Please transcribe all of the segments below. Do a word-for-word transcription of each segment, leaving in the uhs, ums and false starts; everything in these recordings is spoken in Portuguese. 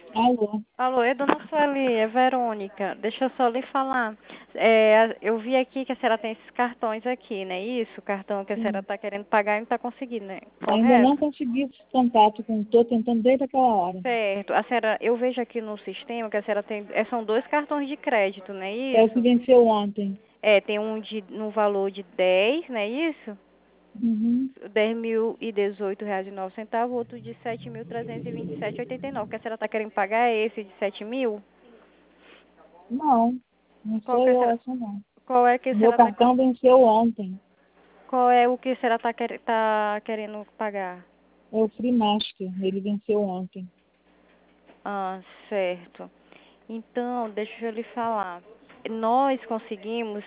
Alô? Alô, é dona Sueli, é Verônica. Deixa eu só lhe falar. É, eu vi aqui que a senhora tem esses cartões aqui, né? Isso, o cartão que a senhora Sim. está querendo pagar e não está conseguindo, né? Ainda não Correto? consegui esse contato com estou tentando desde aquela hora. Certo. A senhora, eu vejo aqui no sistema que a senhora tem, é, são dois cartões de crédito, não é É o que isso? venceu ontem. É, tem um de, no valor de dez, não é isso? Uhum. Dez mil e dezoito reais e nove centavos, outro de sete mil trezentos e vinte e sete e oitenta e nove. Que a senhora está querendo pagar é esse de sete mil? Não, não Qual sou que a eu senhora, essa não. qual é que a Meu senhora está cartão venceu ontem. Qual é o que a senhora está quer, tá querendo pagar? É o Free Master, ele venceu ontem. Ah, certo. Então, deixa eu lhe falar. Nós conseguimos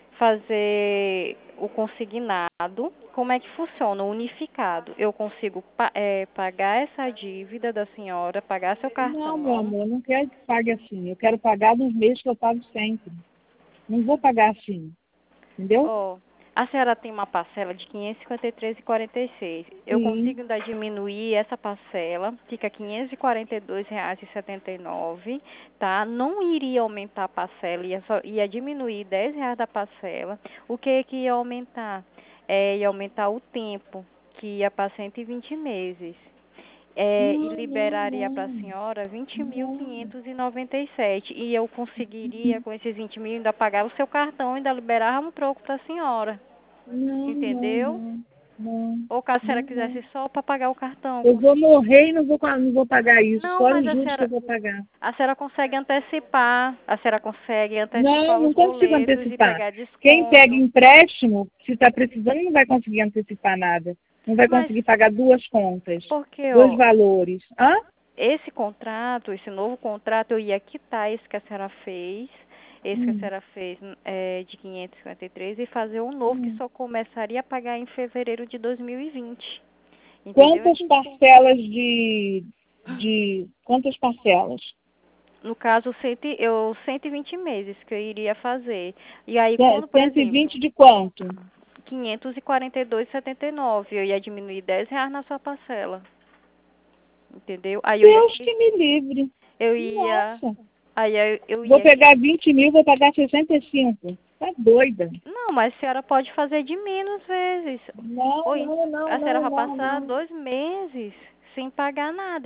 fazer o consignado. Como é que funciona? O unificado. Eu consigo pa é, pagar essa dívida da senhora, pagar seu Não, meu cartão. amor, eu não quero que pague assim. Eu quero pagar nos meses que eu pago sempre. Não vou pagar assim, entendeu? Ó, a senhora tem uma parcela de quinhentos e cinquenta e três reais e quarenta e seis centavos. Eu Sim. consigo ainda diminuir essa parcela, fica quinhentos e quarenta e dois reais e setenta e nove centavos, tá? Não iria aumentar a parcela, ia, só, ia diminuir dez reais da parcela. O que que ia aumentar? É, ia aumentar o tempo, que ia para cento e vinte meses. É, e Não, não, liberaria para a não. senhora vinte mil Não. quinhentos e noventa e sete. E eu conseguiria, com esses vinte mil, ainda pagar o seu cartão, ainda liberava um troco para a senhora. Não, não, Entendeu? não. Não. Ou caso a senhora Não, não. quisesse só para pagar o cartão. Eu vou Consegui... morrer e não vou, não vou pagar isso. Não, Fora mas os a juros que eu senhora, vou pagar. a senhora consegue antecipar. A senhora consegue Não, antecipar não os consigo boletos e antecipar. pegar Quem pega desconto. empréstimo, se está precisando, não vai conseguir antecipar nada. Não vai Mas, conseguir pagar duas contas, porque, dois ó, valores. Hã? esse contrato, esse novo contrato, eu ia quitar esse que a senhora fez, esse que a Hum, senhora fez é, de quinhentos e cinquenta e três e fazer um novo que hum. só começaria a pagar em fevereiro de dois mil e vinte. Entendeu? Quantas parcelas de, de. Quantas parcelas? No caso, cento, e- eu, cento e vinte meses que eu iria fazer. E aí, Ce- quando, por cento e exemplo, vinte de quanto? quinhentos e quarenta e dois reais e setenta e nove, eu ia diminuir dez reais na sua parcela. Entendeu? Aí eu ia, Deus que me livre. eu ia, Nossa. aí eu, eu Vou ia que pegar vinte mil, vou pagar sessenta e cinco. Tá doida. Não, mas a senhora pode fazer de menos vezes. Não, Oi, não, não, a senhora não, vai não, passar não. dois meses sem pagar nada.